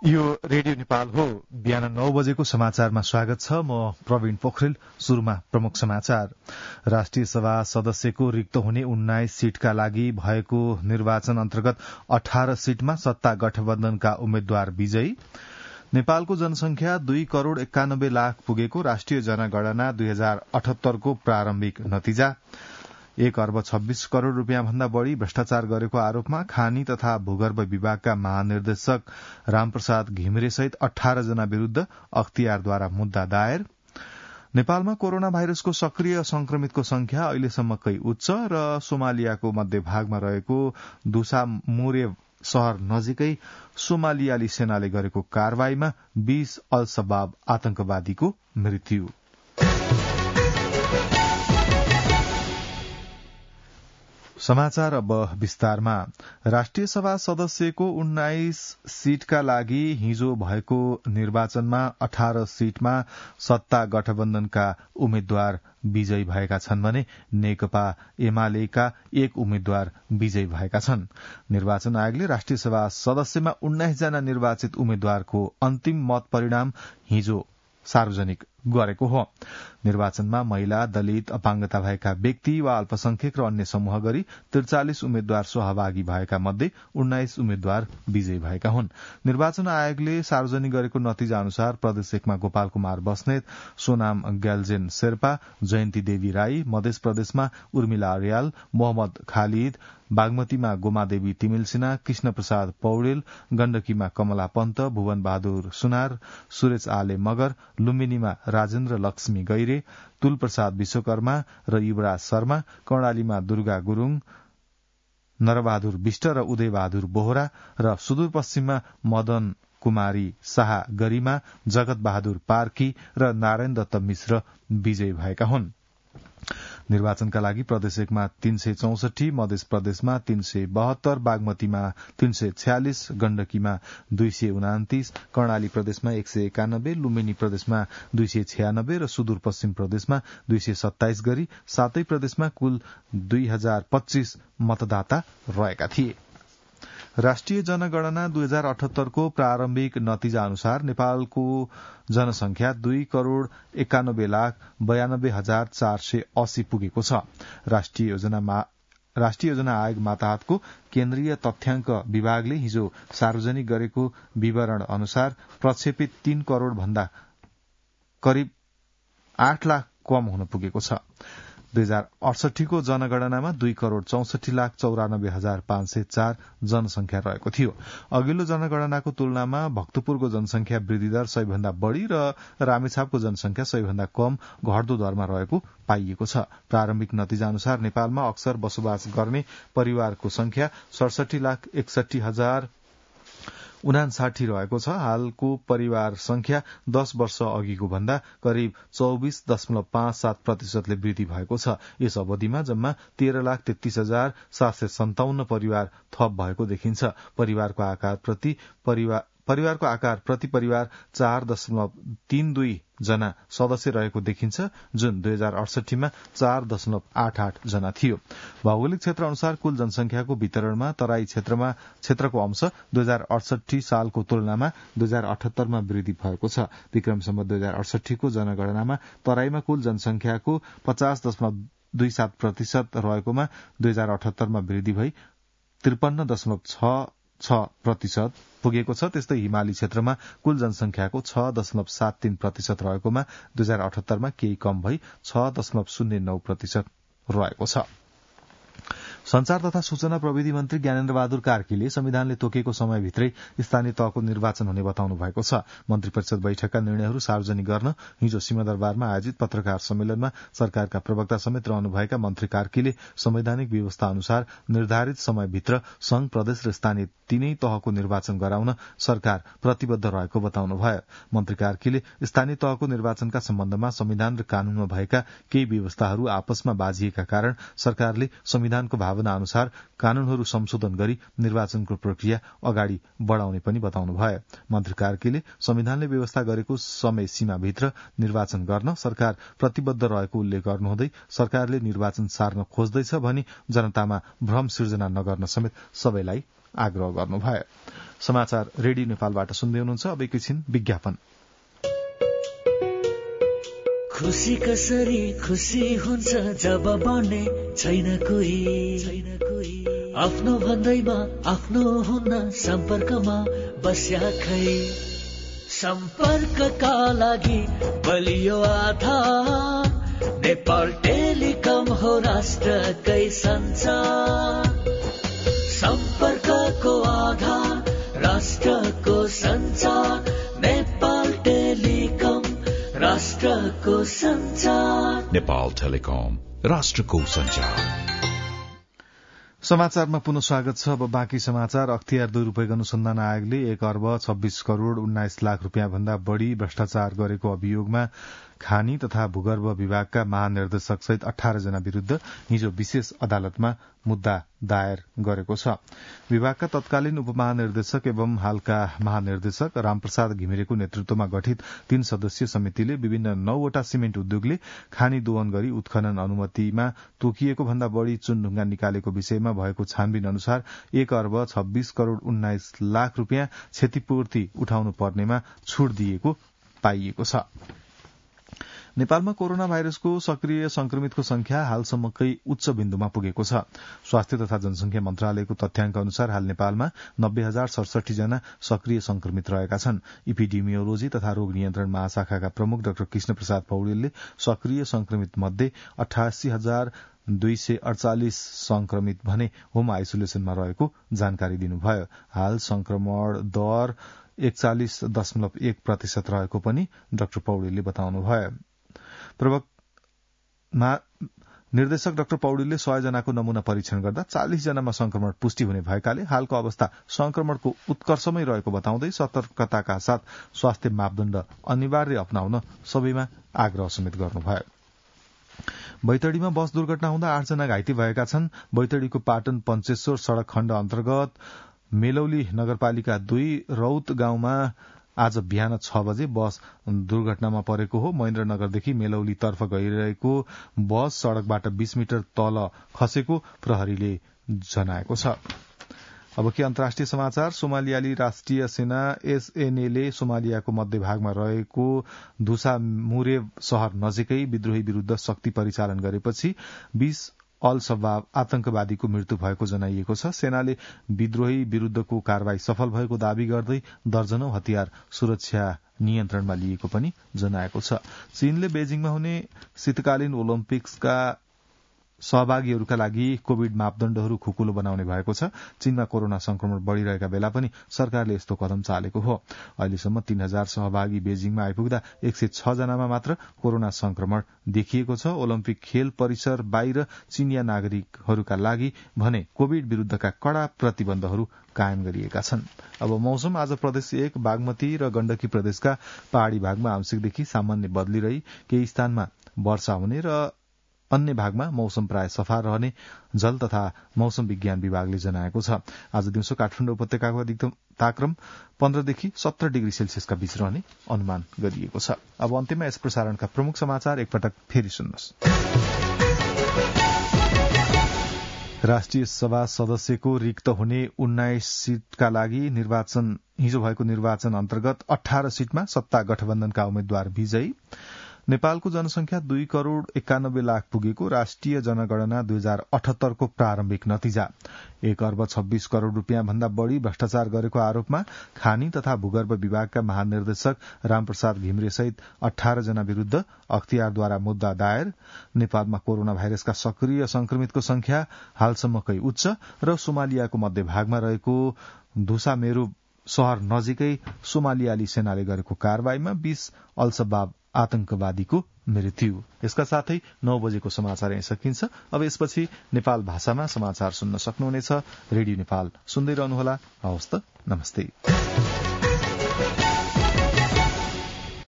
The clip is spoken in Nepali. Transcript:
यो रेडियो नेपाल हो। बिहान 9 बजेको समाचारमा स्वागत छ। म प्रवीण पोखरेल। शुरूमा प्रमुख समाचार। राष्ट्रिय सभा सदस्यको रिक्त हुने 19 सीटका लागि भएको निर्वाचन अन्तर्गत 18 सीटमा सत्ता गठबन्धनका उम्मेद्वार विजयी। नेपालको जनसंख्या 2,91,00,000 पुगेको राष्ट्रिय जनगणना 2078 को प्रारम्भिक नतिजा। 1,26,00,00,000 रूपियाँ भन्दा बढ़ी भ्रष्टाचार गरेको आरोपमा खानी तथा भूगर्भ विभागका महानिर्देशक रामप्रसाद घिमिरे सहित 18 जना विरूद्ध अख्तियारद्वारा मुद्दा दायर। नेपालमा कोरोना भाइरसको सक्रिय संक्रमितको संख्या अहिलेसम्मकै उच्च र सोमालियाको मध्यभागमा रहेको दुसामुरे शहर नजिकै सोमालियाली सेनाले गरेको कारवाहीमा 20 अल शबाब आतंकवादीको मृत्यु। समाचार अब विस्तारमा। राष्ट्रिय सभा सदस्यको 19 सीटका लागि हिजो भएको निर्वाचनमा 18 सीटमा सत्ता गठबन्धनका उम्मेद्वार विजयी भएका छन् भने नेकपा एमालेका एक उम्मेद्वार विजयी भएका छन्। निर्वाचन आयोगले राष्ट्रिय सभा सदस्यमा 19 जना निर्वाचित उम्मेद्वारको अन्तिम मत परिणाम हिजो सार्वजनिक गरेको हो। निर्वाचनमा महिला, दलित, अपाङ्गता भएका व्यक्ति वा अल्पसंख्यक र अन्य समूह गरी 43 उम्मेद्वार सहभागी भएका मध्ये 19 उम्मेद्वार विजयी भएका हुन्। निर्वाचन आयोगले सार्वजनिक गरेको नतिजा अनुसार प्रदेश 1मा गोपाल कुमार बस्नेत, सोनाम ग्याल्जेन शेर्पा, जयन्ती देवी राई, मध्य प्रदेशमा उर्मिला अर्याल, मोहम्मद खालिद, बागमतीमा गोमादेवी तिमिल सिन्हा, कृष्ण प्रसाद पौडेल, गण्डकीमा कमला पन्त, भुवन बहादुर सुनार, सुरेश आले मगर, लुम्बिनीमा राजेन्द्र लक्ष्मी गैरे, तुल प्रसाद विश्वकर्मा र युवराज शर्मा, कर्णालीमा दुर्गा गुरूङ, नरबहादुर विष्ट र उदय बहादुर बोहरा र सुदूरपश्चिममा मदन कुमारी शाह गरिमा, जगत बहादुर पार्की र नारायण दत्त मिश्र विजयी भएका हुन्। निर्वाचनका लागि प्रदेश 1मा 364, मध्य प्रदेशमा 372, बागमतीमा 346, गण्डकीमा 229, कर्णाली प्रदेशमा 191, लुम्बिनी प्रदेशमा 296 र सुदूरपश्चिम प्रदेशमा 227 गरी 7 प्रदेशमा कुल 2025 मतदाता रहेका थिए। राष्ट्रिय जनगणना 2078 को प्रारम्भिक नतिजा अनुसार नेपालको जनसंख्या 2,91,92,480 पुगेको छ। राष्ट्रिय योजना आयोग मातहतको केन्द्रीय तथ्याङ्क विभागले हिजो सार्वजनिक गरेको विवरण अनुसार प्रक्षेपित 3 करोड़ भन्दा करिब 8 लाख कम हुन पुगेको छ। 2068 को जनगणनामा 2,64,94,504 जनसंख्या रहेको थियो। अघिल्लो जनगणनाको तुलनामा भक्तपुरको जनसंख्या वृद्धि दर सबैभन्दा बढ़ी र रामेछापको जनसंख्या सबैभन्दा कम घट्दो दरमा रहेको पाइएको छ। प्रारम्भिक नतिजा अनुसार नेपालमा अक्सर बसोबास गर्ने परिवारको संख्या 67,61,059 रहेको छ। हालको परिवार संख्या 10 वर्ष अघिको भन्दा करिब 24.57% वृद्धि भएको छ। यस अवधिमा जम्मा 13,33,757 परिवार थप भएको देखिन्छ। परिवारको आकार प्रति परिवार 4.32 जना सदस्य रहेको देखिन्छ, जुन 2068 मा 4.88 जना थियो। भौगोलिक क्षेत्र अनुसार कुल जनसंख्याको वितरणमा तराई क्षेत्रको अंश 2068 सालको तुलनामा 2078 मा वृद्धि भएको छ। विक्रम सम्वत 2068 को जनगणनामा तराईमा कुल जनसंख्याको 50.27% रहेकोमा 2078 मा वृद्धि भई 53.66% पुगेको छ। त्यस्तै हिमाली क्षेत्रमा कुल जनसंख्याको 6.73% रहेकोमा 2078 मा केही कम भई 6.09% रहेको छ। संचार तथा सूचना प्रविधि मन्त्री ज्ञानेन्द्र बहादुर कार्कीले संविधानले तोकेको समयभित्रै स्थानीय तहको निर्वाचन हुने बताउनु भएको छ। मन्त्री परिषद बैठकका निर्णयहरू सार्वजनिक गर्न हिजो सिंहदरबारमा आयोजित पत्रकार सम्मेलनमा सरकारका प्रवक्ता समेत रहनुभएका मन्त्री कार्कीले संवैधानिक व्यवस्था अनुसार निर्धारित समयभित्र संघ, प्रदेश र स्थानीय तीनै तहको निर्वाचन गराउन सरकार प्रतिबद्ध रहेको बताउनुभयो। मन्त्री कार्कीले स्थानीय तहको निर्वाचनका सम्बन्धमा संविधान र कानूनमा भएका केही व्यवस्थाहरू आपसमा बाजिएका कारण सरकारले संविधानको भावना अनुसार कानूनहरू संशोधन गरी निर्वाचनको प्रक्रिया अगाडि बढ़ाउने पनि बताउनुभयो। मन्त्री कार्कीले संविधानले व्यवस्था गरेको समय सीमाभित्र निर्वाचन गर्न सरकार प्रतिबद्ध रहेको उल्लेख गर्नुहुँदै सरकारले निर्वाचन सार्न खोज्दैछ भनी जनतामा भ्रम सिर्जना नगर्न समेत सबैलाई आग्रह गर्नुभयो। समाचार रेडियो नेपालबाट सुन्दै हुनुहुन्छ। अब एकैछिन विज्ञापन। खुशी कसरी खुशी हुन्छ जब बन्ने छैन कोही आफ्नो भन्दैमा आफ्नो हुन सम्पर्कमा बस्या खै सम्पर्कका लागि बलियो आधार नेपाल टेलिकम हो राष्ट्रकै सञ्चार सम्पर्कको आधार राष्ट्रको सञ्चार नेपाल टेलिकम राष्ट्रको सञ्चार नेपाल टेलिकम राष्ट्रको सञ्चार। समाचारमा पुनः स्वागत छ। अब बाँकी समाचार। अख्तियार दुरूपयोग अनुसन्धान आयोगले 1 अर्ब 26 करोड़ 19 लाख रूपियाँ भन्दा बढ़ी भ्रष्टाचार गरेको अभियोगमा खानी तथा भूगर्भ विभागका महानिर्देशक सहित 18 जना विरूद्ध हिजो विशेष अदालतमा मुद्दा दायर गरेको छ। विभागका तत्कालीन उपमहानिर्देशक एवं हालका महानिर्देशक रामप्रसाद घिमिरेको नेतृत्वमा गठित 3 सदस्यीय समितिले विभिन्न 9 वटा सिमेन्ट उद्योगले खानी दोहन गरी उत्खनन अनुमतिमा तोकिएको भन्दा बढ़ी चुनढुङ्गा निकालेको विषयमा भएको छानबिन अनुसार 1 अर्ब 26 करोड़ 19 लाख रूपियाँ क्षतिपूर्ति उठाउनु पर्नेमा छूट दिएको पाइएको छ। नेपालमा कोरोना भाइरसको सक्रिय संक्रमितको संख्या हालसम्मकै उच्च बिन्दुमा पुगेको छ। स्वास्थ्य तथा जनसंख्या मन्त्रालयको तथ्याङ्क अनुसार हाल नेपालमा 90,067 जना सक्रिय संक्रमित रहेका छन्। इपिडेमियोलोजी तथा रोग नियन्त्रण महाशाखाका प्रमुख डाक्टर कृष्ण प्रसाद पौडेलले सक्रिय संक्रमित मध्ये 88,248 संक्रमित भने होम आइसोलेसनमा रहेको जानकारी दिनुभयो। हाल संक्रमण दर 41.1% रहेको पनि डाक्टर पौडेलले बताउनुभयो। निर्देशक डाक्टर पौडेलले 100 जनाको नमूना परीक्षण गर्दा 40 जनामा संक्रमण पुष्टि हुने भएकाले हालको अवस्था संक्रमणको उत्कर्षमै रहेको बताउँदै सतर्कताका साथ स्वास्थ्य मापदण्ड अनिवार्य अपनाउन सबैमा आग्रह समेत गर्नुभयो। बैतडीमा बस दुर्घटना हुँदा 8 जना घाइते भएका छन्। बैतडीको पाटन पञ्चेश्वर सड़क खण्ड अन्तर्गत मेलौली नगरपालिका 2 रौत गाउँमा आज बिहान 6 बजे बस दुर्घटनामा परेको हो। महेन्द्रनगरदेखि मेलौली तर्फ गइरहेको बस सड़कबाट 20 मिटर तल खसेको प्रहरीले जनाएको छ। अब के अन्तर्राष्ट्रिय समाचार। सोमालियाली राष्ट्रिय सेना एसएनएले सोमालियाको मध्यभागमा रहेको दुसा मुरे शहर नजिकै विद्रोही विरूद्ध शक्ति परिचालन गरेपछि 20 अल शबाब आतंकवादीको मृत्यु भएको जनाइएको छ। सेनाले विद्रोही विरूद्धको कारवाही सफल भएको दावी गर्दै दर्जनौं हतियार सुरक्षा नियन्त्रणमा लिएको पनि जनाएको छ। चीनले बेजिङमा हुने शीतकालीन ओलम्पिक्सका सहभागीहरूका लागि कोविड मापदण्डहरू खुकुलो बनाउने भएको छ। चीनमा कोरोना संक्रमण बढ़िरहेका बेला पनि सरकारले यस्तो कदम चालेको हो। अहिलेसम्म 3000 सहभागी बेजिङमा आइपुग्दा 106 जनामा मात्र कोरोना संक्रमण देखिएको छ। ओलम्पिक खेल परिसर बाहिर चीनिया नागरिकहरूका लागि भने कोविड विरूद्धका कड़ा प्रतिबन्धहरू कायम गरिएका छन्। अब मौसम। आज प्रदेश 1 बागमती र गण्डकी प्रदेशका पहाड़ी भागमा आंशिकदेखि सामान्य बदली रही केही स्थानमा वर्षा हुने र अन्य भागमा मौसम प्राय सफा रहने जल तथा मौसम विज्ञान विभागले जनाएको छ। आज दिउँसो काठमाडौँ उपत्यकाको अधिकतम तापक्रम 15 देखि 17 डिग्री सेल्सियसका बीच रहने अनुमान गरिएको छ। अब अन्त्यमा यस प्रसारणका प्रमुख समाचार एकपटक फेरि सुन्नुहोस्। राष्ट्रिय सभा सदस्यको रिक्त हुने 19 सीटका लागि हिजो भएको निर्वाचन अन्तर्गत 18 सीटमा सत्ता गठबन्धनका उम्मेद्वार विजयी। नेपालको जनसंख्या 2 करोड़ 91 लाख पुगेको राष्ट्रिय जनगणना 2078 को प्रारम्भिक नतिजा। 1 अर्ब 26 करोड़ रूपियाँ भन्दा बढ़ी भ्रष्टाचार गरेको आरोपमा खानी तथा भूगर्भ विभागका महानिर्देशक रामप्रसाद घिमिरे सहित 18 जना विरूद्ध अख्तियारद्वारा मुद्दा दायर। नेपालमा कोरोना भाइरसका सक्रिय संक्रमितको संख्या हालसम्मकै उच्च र सोमालियाको मध्यभागमा रहेको धुसामेरू शहर नजिकै सोमालियाली सेनाले गरेको कारवाहीमा 20 अल-शबाब आतंकवादीको मृत्यु। यसका साथै 9 बजेको समाचार यही सकिन्छ। अब यसपछि नेपाल भाषामा समाचार सुन्न सक्नुहुनेछ। रेडियो नेपाल सुन्दै रहनुहोला। हवस् त, नमस्ते।